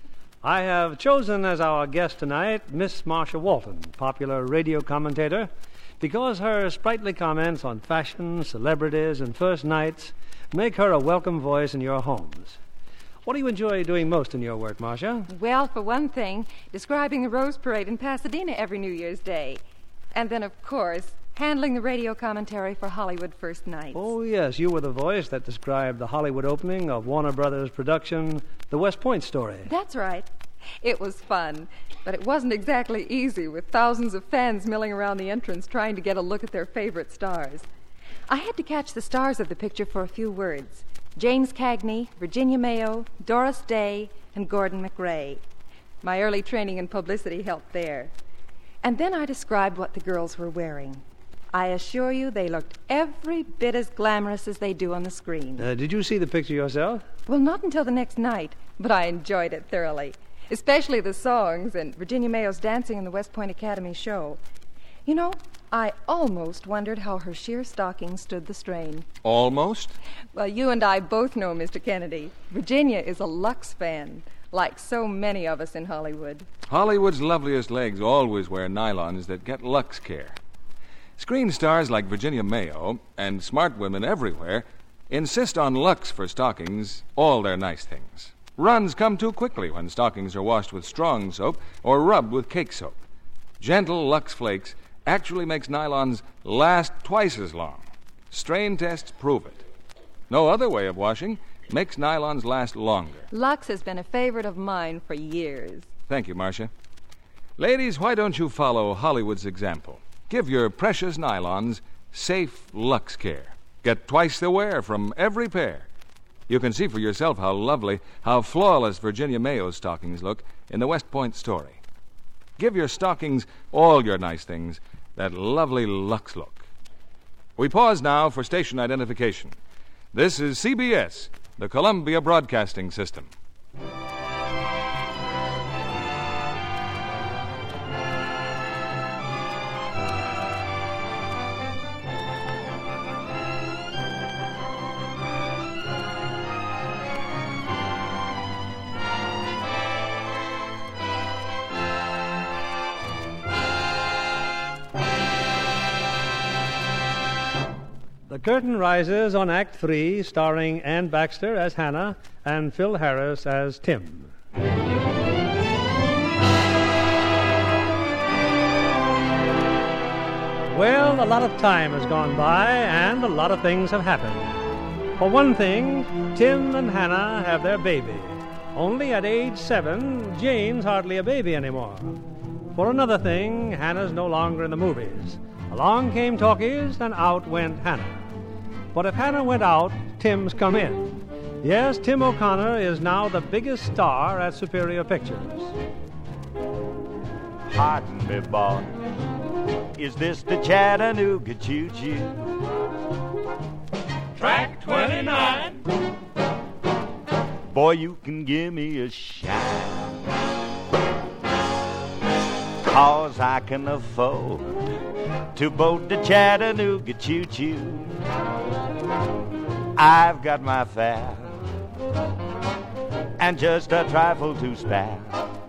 I have chosen as our guest tonight Miss Marcia Walton, popular radio commentator, because her sprightly comments on fashion, celebrities, and first nights make her a welcome voice in your homes. What do you enjoy doing most in your work, Marcia? Well, for one thing, describing the Rose Parade in Pasadena every New Year's Day. And then, of course, handling the radio commentary for Hollywood First Nights. Oh, yes, you were the voice that described the Hollywood opening of Warner Brothers' production, The West Point Story. That's right. It was fun, but it wasn't exactly easy with thousands of fans milling around the entrance trying to get a look at their favorite stars. I had to catch the stars of the picture for a few words. James Cagney, Virginia Mayo, Doris Day, and Gordon MacRae. My early training in publicity helped there. And then I described what the girls were wearing. I assure you they looked every bit as glamorous as they do on the screen. Did you see the picture yourself? Well, not until the next night, but I enjoyed it thoroughly, especially the songs and Virginia Mayo's dancing in the West Point Academy show. You know, I almost wondered how her sheer stockings stood the strain. Almost? Well, you and I both know, Mr. Kennedy, Virginia is a Lux fan, like so many of us in Hollywood. Hollywood's loveliest legs always wear nylons that get Lux Care. Screen stars like Virginia Mayo and smart women everywhere insist on Lux for stockings, all their nice things. Runs come too quickly when stockings are washed with strong soap or rubbed with cake soap. Gentle Lux Flakes actually makes nylons last twice as long. Strain tests prove it. No other way of washing makes nylons last longer. Lux has been a favorite of mine for years. Thank you, Marcia. Ladies, why don't you follow Hollywood's example? Give your precious nylons safe Lux Care. Get twice the wear from every pair. You can see for yourself how lovely, how flawless Virginia Mayo's stockings look in the West Point Story. Give your stockings, all your nice things, that lovely Lux look. We pause now for station identification. This is CBS, the Columbia Broadcasting System. The curtain rises on Act 3, starring Ann Baxter as Hannah and Phil Harris as Tim. Well, a lot of time has gone by, and a lot of things have happened. For one thing, Tim and Hannah have their baby. Only at age 7, Jane's hardly a baby anymore. For another thing, Hannah's no longer in the movies. Along came talkies, and out went Hannah. But if Hannah went out, Tim's come in. Yes, Tim O'Connor is now the biggest star at Superior Pictures. Pardon me, boy. Is this the Chattanooga choo-choo? Track 29. Boy, you can give me a shine, 'cause I can afford to boat the Chattanooga choo-choo. I've got my fare and just a trifle to spare.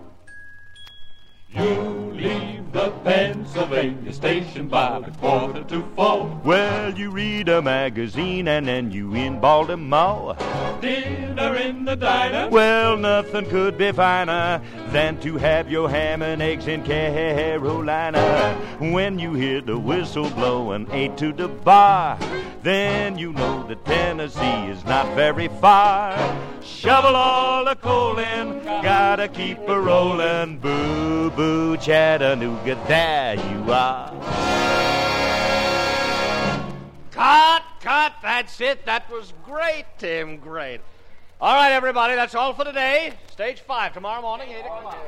You leave the Pennsylvania station by the 3:45. Well, you read a magazine and then you in Baltimore. Dinner in the diner. Well, nothing could be finer than to have your ham and eggs in Carolina. When you hear the whistle blowing 8 to the bar, then you know that Tennessee is not very far. Shovel all the coal in, gotta keep a rollin'. Boo, boo, Chattanooga, there you are. Cut, that's it. That was great, Tim, great. All right, everybody, that's all for today. Stage 5 tomorrow morning, 8 o'clock.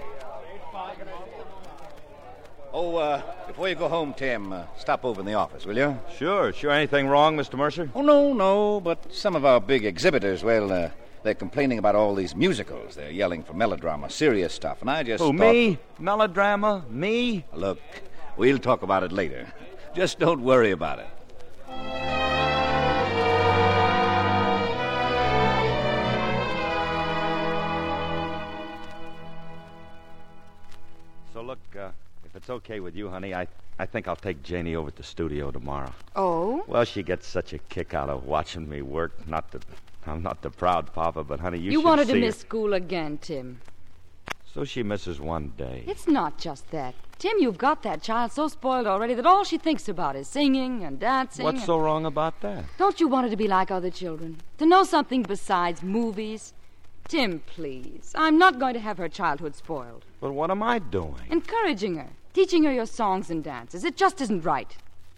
Oh, before you go home, Tim, stop over in the office, will you? Sure. Anything wrong, Mr. Mercer? Oh, no, but some of our big exhibitors, well, they're complaining about all these musicals. They're yelling for melodrama, serious stuff, and I just thought... me? Melodrama? Me? Look, we'll talk about it later. Just don't worry about it. if it's okay with you, honey, I think I'll take Janie over to the studio tomorrow. Oh? Well, she gets such a kick out of watching me work. I'm not the proud papa, but, honey, you should wanted see to miss her. school again, Tim. So she misses one day. It's not just that. Tim, you've got that child so spoiled already that all she thinks about is singing and dancing. What's so wrong about that? Don't you want her to be like other children? To know something besides movies? Tim, please. I'm not going to have her childhood spoiled. But what am I doing? Encouraging her. Teaching her your songs and dances. It just isn't right.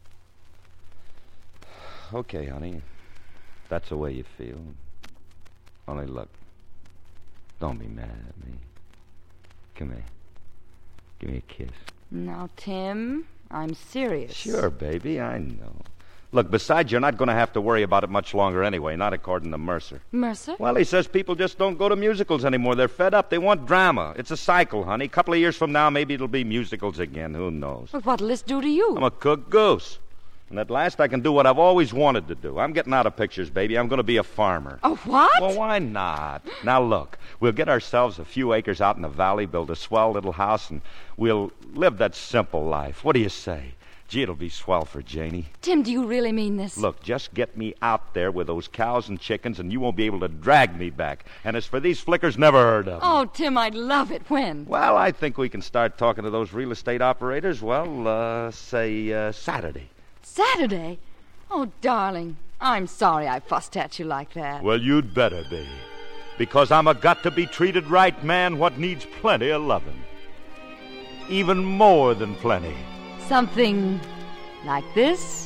Okay, honey. That's the way you feel. Only look, don't be mad at me. Come here. Give me a kiss. Now, Tim, I'm serious. Sure, baby, I know. Look, besides, you're not going to have to worry about it much longer anyway, not according to Mercer. Mercer? Well, he says people just don't go to musicals anymore. They're fed up. They want drama. It's a cycle, honey. A couple of years from now, maybe it'll be musicals again. Who knows? But what'll this do to you? I'm a cooked goose. And at last I can do what I've always wanted to do. I'm getting out of pictures, baby. I'm going to be a farmer. A what? Well, why not? Now, look, we'll get ourselves a few acres out in the valley, build a swell little house, and we'll live that simple life. What do you say? Gee, it'll be swell for Janie. Tim, do you really mean this? Look, just get me out there with those cows and chickens, and you won't be able to drag me back. And as for these flickers, never heard of them. Oh, Tim, I'd love it. When? Well, I think we can start talking to those real estate operators, say Saturday. Saturday? Oh, darling, I'm sorry I fussed at you like that. Well, you'd better be. Because I'm a got-to-be-treated right man what needs plenty of loving. Even more than plenty. Something like this?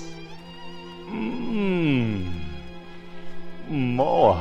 More.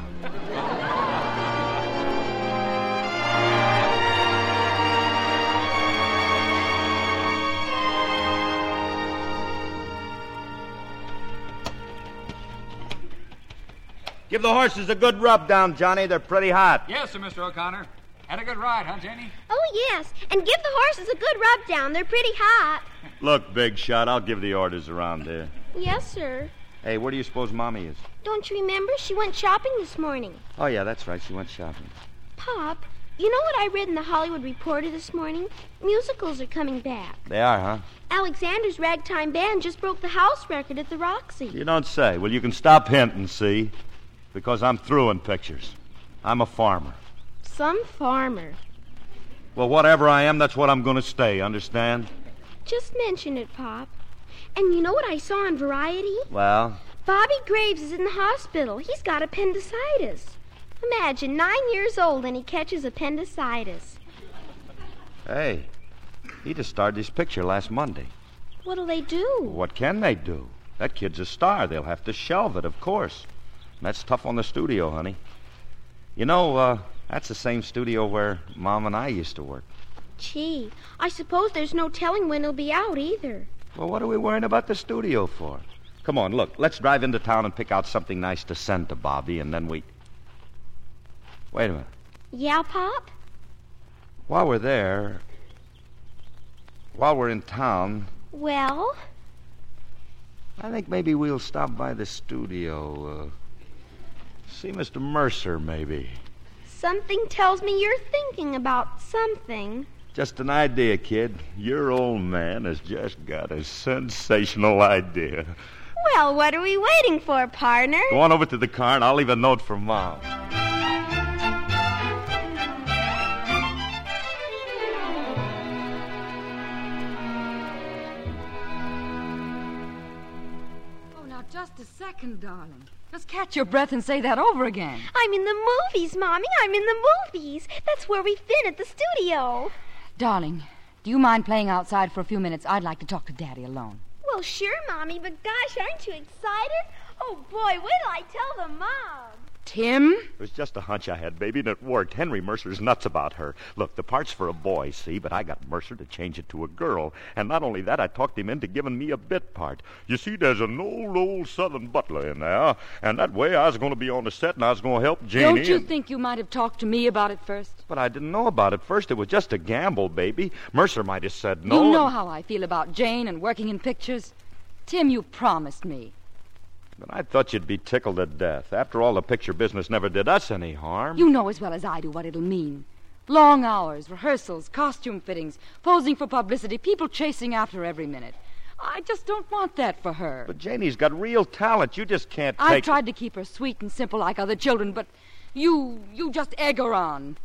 Give the horses a good rub down, Johnny. They're pretty hot. Yes, sir, Mr. O'Connor. Had a good ride, huh, Janie? Oh, yes. And give the horses a good rub down. They're pretty hot. Look, Big Shot, I'll give the orders around here. Yes, sir. Hey, where do you suppose Mommy is? Don't you remember? She went shopping this morning. Oh, yeah, that's right. She went shopping. Pop, you know what I read in the Hollywood Reporter this morning? Musicals are coming back. They are, huh? Alexander's Ragtime Band just broke the house record at the Roxy. You don't say. Well, you can stop hinting, see? Because I'm through in pictures. I'm a farmer. Some farmer. Well, whatever I am, that's what I'm going to stay, understand? Just mention it, Pop. And you know what I saw on Variety? Well? Bobby Graves is in the hospital. He's got appendicitis. Imagine, 9 years old and he catches appendicitis. Hey, he just started his picture last Monday. What'll they do? What can they do? That kid's a star. They'll have to shelve it, of course. And that's tough on the studio, honey. You know, that's the same studio where Mom and I used to work. Gee, I suppose there's no telling when it'll be out either. Well, what are we worrying about the studio for? Come on, look, let's drive into town and pick out something nice to send to Bobby, and then we... Wait a minute. Yeah, Pop? While we're there... While we're in town... Well? I think maybe we'll stop by the studio, see Mr. Mercer, maybe. Something tells me you're thinking about something. Just an idea, kid. Your old man has just got a sensational idea. Well, what are we waiting for, partner? Go on over to the car and I'll leave a note for Mom. Oh, now just a second, darling. Just catch your breath and say that over again. I'm in the movies, Mommy. I'm in the movies. That's where we've been at the studio. Darling, do you mind playing outside for a few minutes? I'd like to talk to Daddy alone. Well, sure, Mommy, but gosh, aren't you excited? Oh, boy, wait till I tell the Mom. Tim? It was just a hunch I had, baby, and it worked. Henry Mercer's nuts about her. Look, the part's for a boy, see, but I got Mercer to change it to a girl. And not only that, I talked him into giving me a bit part. You see, there's an old Southern butler in there, and that way I was going to be on the set and I was going to help Janie. Don't you think you might have talked to me about it first? But I didn't know about it first. It was just a gamble, baby. Mercer might have said no. You know how I feel about Jane and working in pictures. Tim, you promised me. But I thought you'd be tickled to death. After all, the picture business never did us any harm. You know as well as I do what it'll mean. Long hours, rehearsals, costume fittings, posing for publicity, people chasing after her every minute. I just don't want that for her. But Janie's got real talent. You just can't take... I've tried to keep her sweet and simple like other children, but you just egg her on.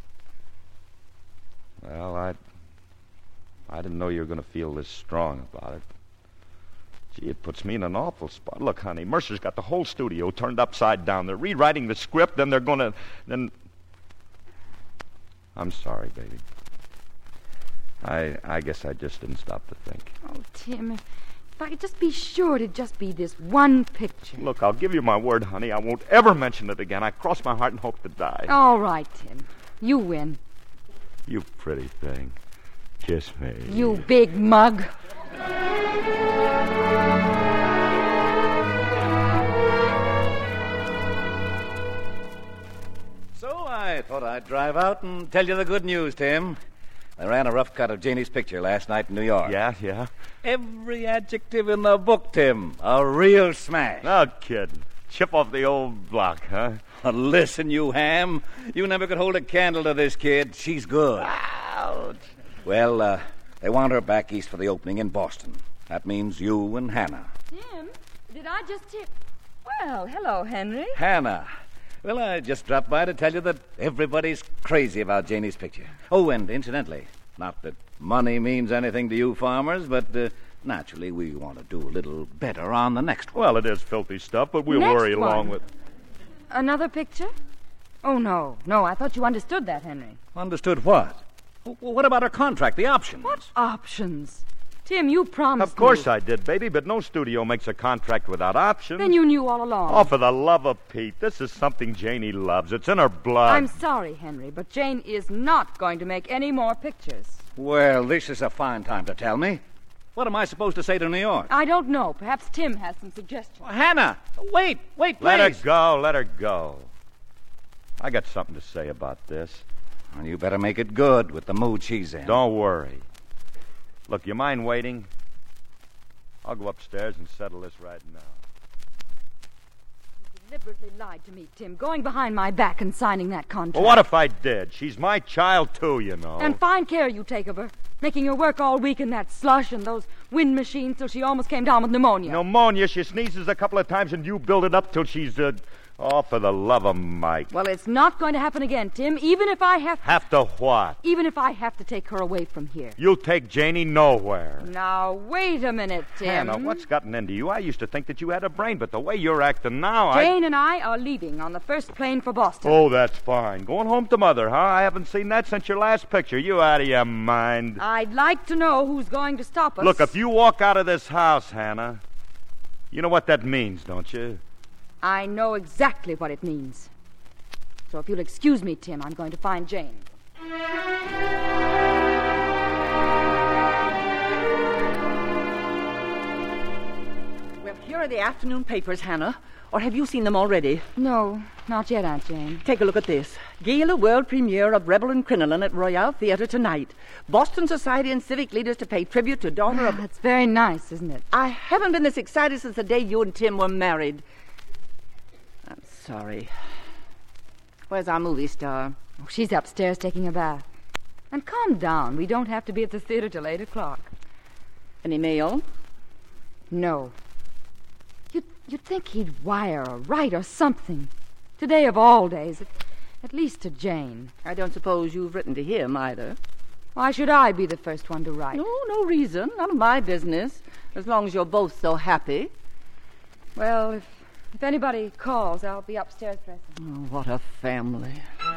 Well, I didn't know you were going to feel this strong about it. Gee, it puts me in an awful spot. Look, honey, Mercer's got the whole studio turned upside down. They're rewriting the script, then they're going to... Then... I'm sorry, baby. I guess I just didn't stop to think. Oh, Tim, if I could just be sure it'd just be this one picture. Look, I'll give you my word, honey. I won't ever mention it again. I cross my heart and hope to die. All right, Tim. You win. You pretty thing. Kiss me. You big mug. So I thought I'd drive out and tell you the good news, Tim. I ran a rough cut of Janie's picture last night in New York. Yeah? Every adjective in the book, Tim. A real smash. No kidding. Chip off the old block, huh? Listen, you ham. You never could hold a candle to this kid. She's good. Ouch. Well, they want her back east for the opening in Boston. That means you and Hannah. Tim, did I just hear... Well, hello, Henry. Hannah. Well, I just dropped by to tell you that everybody's crazy about Janie's picture. Oh, and incidentally, not that money means anything to you farmers, but naturally we want to do a little better on the next one. Well, it is filthy stuff, but we'll Next worry one. along with... Another picture? Oh, no, I thought you understood that, Henry. Understood what? Well, what about our contract, the options? What options? Tim, you promised Of course me. I did, baby, but no studio makes a contract without options. Then you knew all along. Oh, for the love of Pete, this is something Janie loves. It's in her blood. I'm sorry, Henry, but Jane is not going to make any more pictures. Well, this is a fine time to tell me. What am I supposed to say to New York? I don't know. Perhaps Tim has some suggestions. Hannah, wait, please. Let her go. I got something to say about this. Well, you better make it good with the mood she's in. Don't worry. Look, you mind waiting? I'll go upstairs and settle this right now. You deliberately lied to me, Tim, going behind my back and signing that contract. Well, what if I did? She's my child, too, you know. And fine care you take of her, making her work all week in that slush and those wind machines till she almost came down with pneumonia. Pneumonia? She sneezes a couple of times and you build it up till she's, oh, for the love of Mike. Well, it's not going to happen again, Tim, even if I have to... Have to what? Even if I have to take her away from here. You'll take Janie nowhere. Now, wait a minute, Tim. Hannah, what's gotten into you? I used to think that you had a brain, but the way you're acting now, Jane and I are leaving on the first plane for Boston. Oh, that's fine. Going home to Mother, huh? I haven't seen that since your last picture. You out of your mind. I'd like to know who's going to stop us. Look, if you walk out of this house, Hannah, you know what that means, don't you? I know exactly what it means. So if you'll excuse me, Tim, I'm going to find Jane. Well, here are the afternoon papers, Hannah. Or have you seen them already? No, not yet, Aunt Jane. Take a look at this. Gala world premiere of Rebel and Crinoline at Royale Theatre tonight. Boston society and civic leaders to pay tribute to daughter of... That's very nice, isn't it? I haven't been this excited since the day you and Tim were married. I'm sorry. Where's our movie star? Oh, she's upstairs taking a bath. And calm down. We don't have to be at the theater till 8 o'clock. Any mail? No. You'd think he'd wire or write or something. Today of all days, at least to Jane. I don't suppose you've written to him either. Why should I be the first one to write? No reason. None of my business. As long as you're both so happy. Well, if anybody calls, I'll be upstairs dressing. Oh, what a family.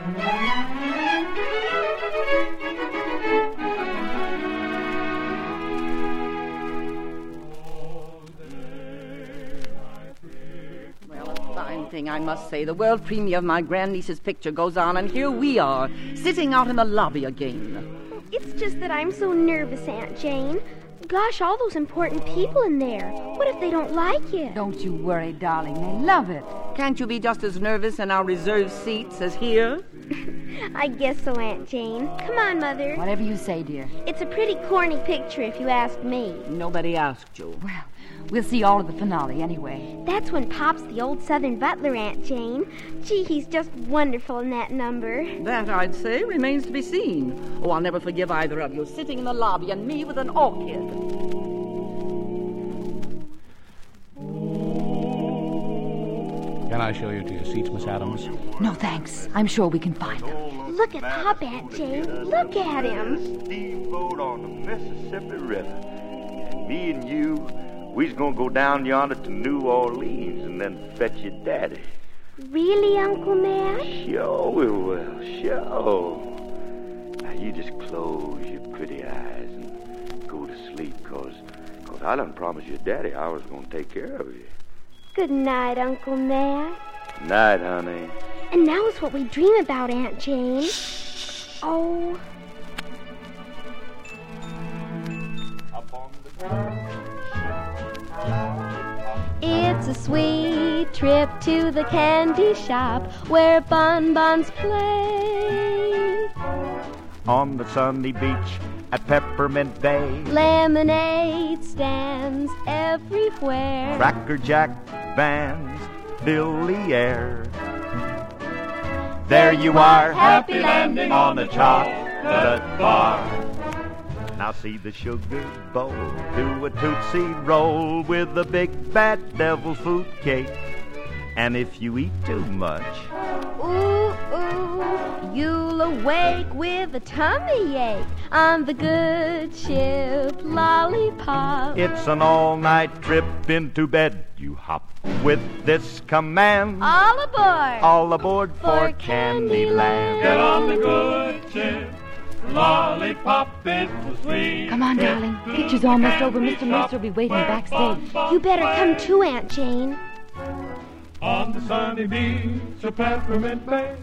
Thing, I must say. The world premiere of my grandniece's picture goes on, and here we are, sitting out in the lobby again. It's just that I'm so nervous, Aunt Jane. Gosh, all those important people in there. What if they don't like it? Don't you worry, darling. They love it. Can't you be just as nervous in our reserved seats as here? I guess so, Aunt Jane. Come on, Mother. Whatever you say, dear. It's a pretty corny picture, if you ask me. Nobody asked you. Well, we'll see all of the finale anyway. That's when Pop's the old Southern butler, Aunt Jane. Gee, he's just wonderful in that number. That, I'd say, remains to be seen. Oh, I'll never forgive either of you sitting in the lobby and me with an orchid. Can I show you to your seats, Miss Adams? No, thanks. I'm sure we can find them. Look at Pop, Aunt Jane. Look at him. Steamboat on the Mississippi River. And me and you, we's gonna go down yonder to New Orleans and then fetch your daddy. Really, Uncle Matt? Sure we will, sure. Now you just close your pretty eyes and go to sleep, cause I done promised your daddy I was gonna take care of you. Good night, Uncle Matt. Night, honey. And now is what we dream about, Aunt Jane. Oh. It's a sweet trip to the candy shop where bonbons play. On the sunny beach at Peppermint Bay, Lemonade stands everywhere. Cracker Jack vans fill the air. There you are, happy landing on the chocolate bar. Now see the sugar bowl do a Tootsie Roll with a big bad devil food cake. And if you eat too much, Ooh, ooh, you'll awake with a tummy ache on the good ship Lollipop. it's an all-night trip into bed. You hop with this command. All aboard! All aboard for Candyland. Get on the good ship. Lollipop, it was sweet. Come on, darling. Picture's almost over. Mr. Mercer will be waiting backstage. You better come too, Aunt Jane. On the sunny beach of Peppermint Bay.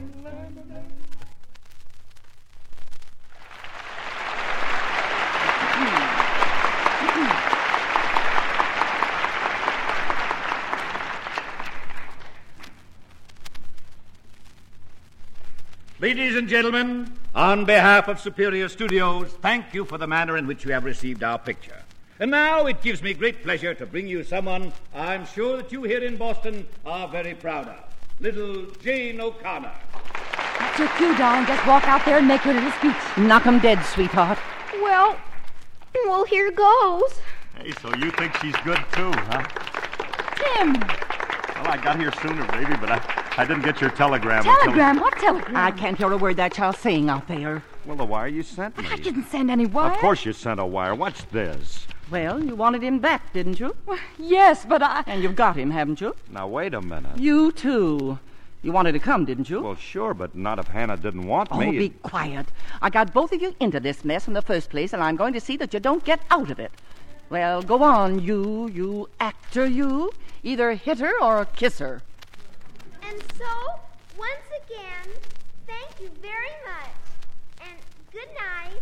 Ladies and gentlemen, on behalf of Superior Studios, thank you for the manner in which you have received our picture. And now it gives me great pleasure to bring you someone I'm sure that you here in Boston are very proud of. Little Jane O'Connor. That's your cue, darling. Just walk out there and make your little speech. Knock 'em dead, sweetheart. Well, here goes. Hey, so you think she's good too, huh? Tim! Well, I got here sooner, baby, but I didn't get your telegram. Telegram? What telegram? I can't hear a word that child's saying out there. Well, the wire you sent me. I didn't send any wire. Of course you sent a wire. What's this? Well, you wanted him back, didn't you? Well, yes, but I... And you've got him, haven't you? Now, wait a minute. You, too. You wanted to come, didn't you? Well, sure, but not if Hannah didn't want me. Oh, be quiet. I got both of you into this mess in the first place, and I'm going to see that you don't get out of it. Well, go on, you actor, you. Either hit her or kiss her. And so, once again, thank you very much. And good night.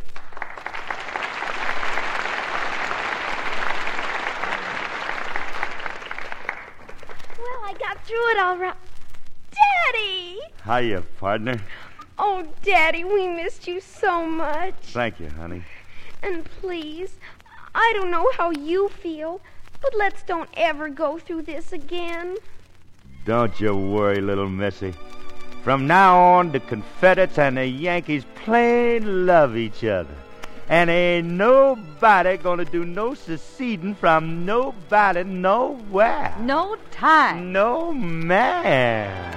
Well, I got through it all right. Daddy! Hiya, partner. Oh, Daddy, we missed you so much. Thank you, honey. And please, I don't know how you feel, but let's don't ever go through this again. Don't you worry, little missy. From now on, the Confederates and the Yankees plain love each other. And ain't nobody gonna do no seceding from nobody nowhere. No time. No, man.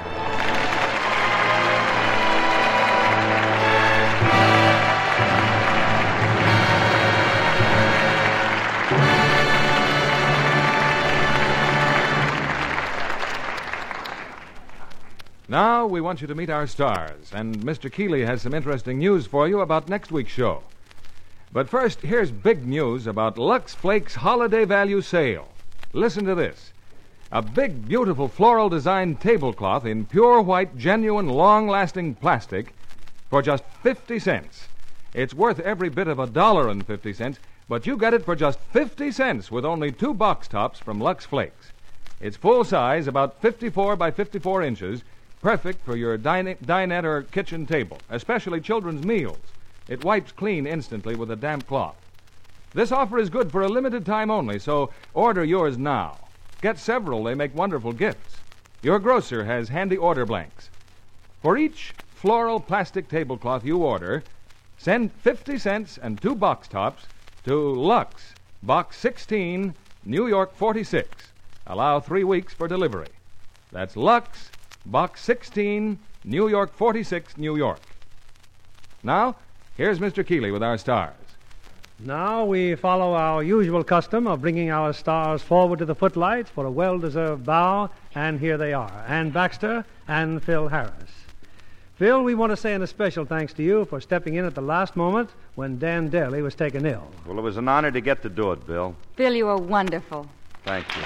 Now we want you to meet our stars, and Mr. Keeley has some interesting news for you about next week's show. But first, here's big news about Lux Flakes Holiday Value Sale. Listen to this. A big, beautiful floral designed tablecloth in pure white, genuine, long-lasting plastic for just 50 cents. It's worth every bit of $1.50, but you get it for just 50 cents with only 2 box tops from Lux Flakes. It's full size, about 54 by 54 inches, Perfect for your dinette or kitchen table, especially children's meals. It wipes clean instantly with a damp cloth. This offer is good for a limited time only, so order yours now. Get several. They make wonderful gifts. Your grocer has handy order blanks. For each floral plastic tablecloth you order, send 50 cents and 2 box tops to Lux, Box 16, New York 46. Allow 3 weeks for delivery. That's Lux, Box 16, New York 46, New York. Now, here's Mr. Keeley with our stars. Now we follow our usual custom of bringing our stars forward to the footlights for a well-deserved bow, and here they are, Ann Baxter and Phil Harris. Phil, we want to say an especial thanks to you for stepping in at the last moment when Dan Daly was taken ill. Well, it was an honor to get to do it, Bill. Phil, you were wonderful. Thank you.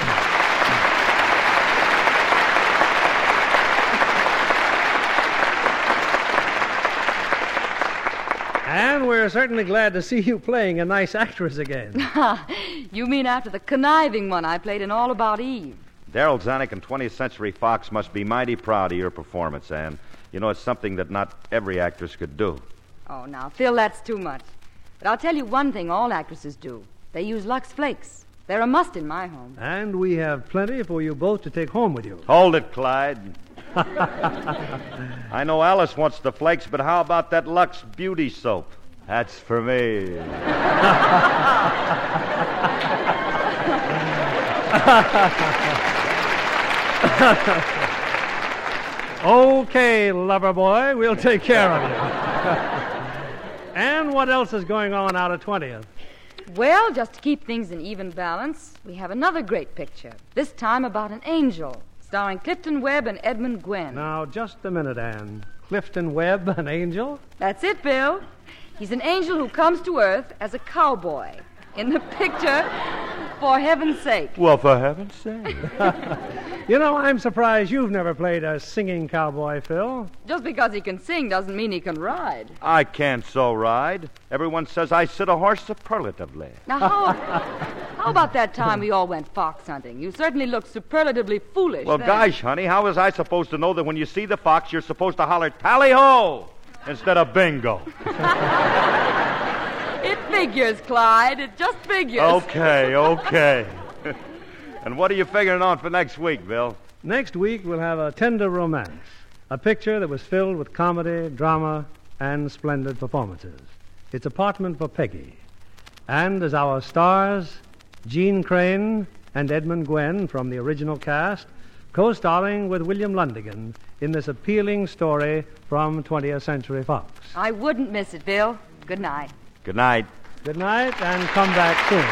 And we're certainly glad to see you playing a nice actress again. You mean after the conniving one I played in All About Eve? Darryl Zanuck and 20th Century Fox must be mighty proud of your performance, Ann. You know, it's something that not every actress could do. Oh, now, Phil, that's too much. But I'll tell you one thing all actresses do. They use Lux Flakes. They're a must in my home. And we have plenty for you both to take home with you. Hold it, Clyde. I know Alice wants the flakes, but how about that Lux Beauty soap? That's for me. Okay, lover boy, we'll take care of you. And what else is going on out at 20th? Well, just to keep things in even balance, we have another great picture, this time about an angel, starring Clifton Webb and Edmund Gwenn. Now, just a minute, Ann. Clifton Webb, an angel? That's it, Bill. He's an angel who comes to Earth as a cowboy. In the picture, for heaven's sake. Well, for heaven's sake. You know, I'm surprised you've never played a singing cowboy, Phil. Just because he can sing doesn't mean he can ride. I can't so ride. Everyone says I sit a horse superlatively. Now, how about that time we all went fox hunting? You certainly looked superlatively foolish. Well, then. gosh, honey, how was I supposed to know that when you see the fox, you're supposed to holler, tally-ho, instead of bingo? It figures, Clyde. It just figures. Okay. And what are you figuring on for next week, Bill? Next week, we'll have a tender romance. A picture that was filled with comedy, drama, and splendid performances. It's Apartment for Peggy. And as our stars, Gene Crane and Edmund Gwenn from the original cast, co-starring with William Lundigan in this appealing story from 20th Century Fox. I wouldn't miss it, Bill. Good night. Good night. Good night, and come back soon.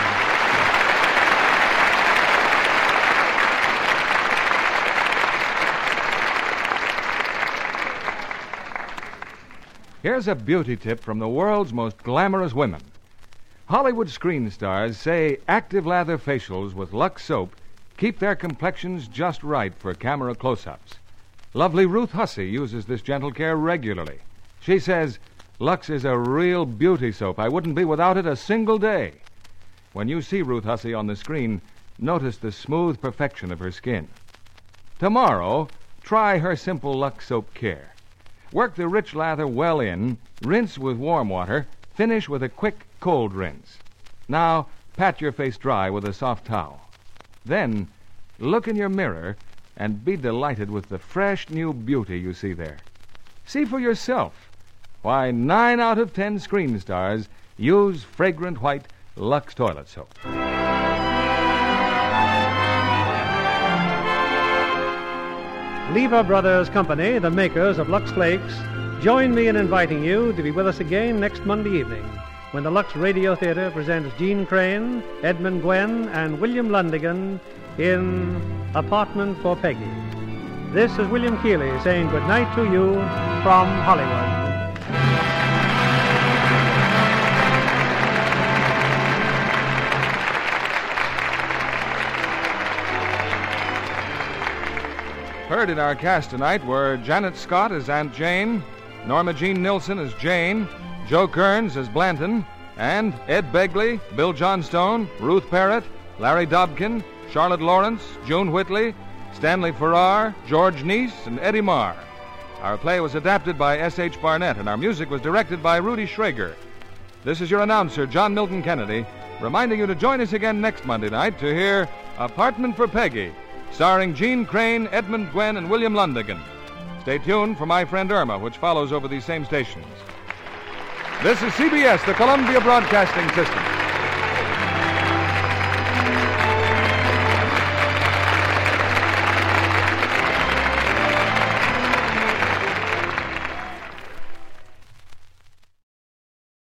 Here's a beauty tip from the world's most glamorous women. Hollywood screen stars say active lather facials with Lux soap keep their complexions just right for camera close-ups. Lovely Ruth Hussey uses this gentle care regularly. She says, Lux is a real beauty soap. I wouldn't be without it a single day. When you see Ruth Hussey on the screen, notice the smooth perfection of her skin. Tomorrow, try her simple Lux soap care. Work the rich lather well in, rinse with warm water, finish with a quick cold rinse. Now, pat your face dry with a soft towel. Then, look in your mirror and be delighted with the fresh new beauty you see there. See for yourself why 9 out of 10 screen stars use fragrant white Lux toilet soap. Lever Brothers Company, the makers of Lux Flakes, join me in inviting you to be with us again next Monday evening when the Lux Radio Theater presents Gene Crane, Edmund Gwenn, and William Lundigan in Apartment for Peggy. This is William Keeley saying good night to you from Hollywood. Heard in our cast tonight were Janet Scott as Aunt Jane, Norma Jean Nilsson as Jane, Joe Kearns as Blanton, and Ed Begley, Bill Johnstone, Ruth Parrott, Larry Dobkin, Charlotte Lawrence, June Whitley, Stanley Farrar, George Neese, and Eddie Marr. Our play was adapted by S.H. Barnett, and our music was directed by Rudy Schrager. This is your announcer, John Milton Kennedy, reminding you to join us again next Monday night to hear Apartment for Peggy, starring Gene Crane, Edmund Gwen, and William Lundigan. Stay tuned for My Friend Irma, which follows over these same stations. This is CBS, the Columbia Broadcasting System.